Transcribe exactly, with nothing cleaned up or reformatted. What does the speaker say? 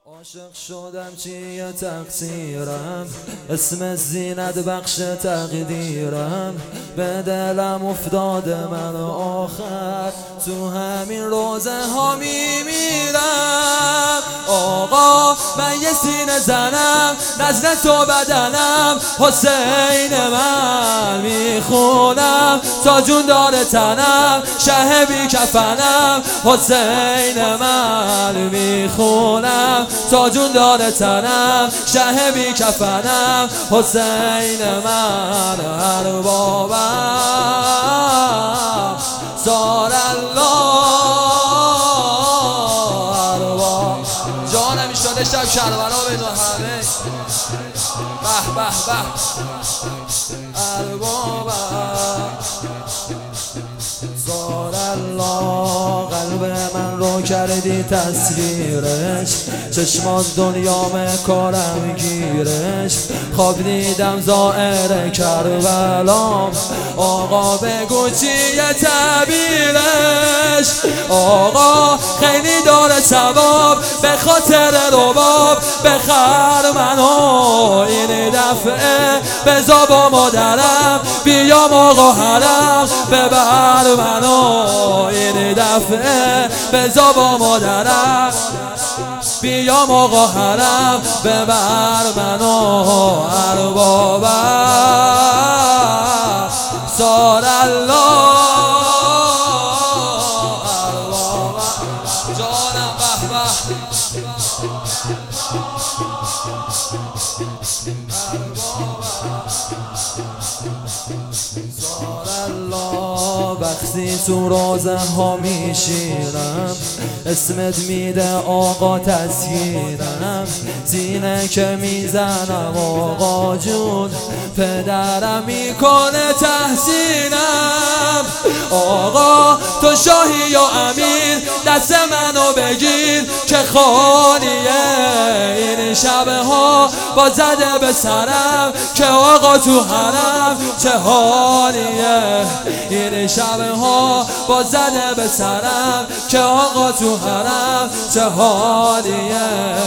عاشق شدم چیه تقصیرم، اسم زینت بخش تقدیرم، به دلم افتاده من آخر تو همین روزه ها میمیرم. آقا من یه سینه زنم نزد تو بدنم، حسین من میخونم تا جون داره تنم، شه بی کفنم حسین من میخونم تا جون داره تنم، شه بی کفنم حسین من اربابم زار الله ارباب. جانم ایشاده شب کربلا بدو همه به به به اربابم زار الله. قلب من رو کردی تصویرش، چشمات دنیام کارم گیرش، خواب دیدم زائر کربلام، آقا بگو چیه تعبیرش. آقا خیلی داره ثواب به خاطر رباب، بخر منو این دفعه بزا با مادرم، بیام آقا حرم ببر منو این دفعه بزا با مادرم، بیام آقا حرم ببر منو اربابم زار الله اربابم. جانم به به زار الله. وقتی تو روزه ها میشینم اسمت میده آقا تسکینم، زینه که میزنم آقا جون پدرم میکنه تحسینم. آقا تو شاهی یا امیر دست منو بگیر که خالیه این شبه ها با زده به سرم، که آقا تو حرم چه حالیه این شبه ها با زده به سرم، که آقا تو حرم چه حالیه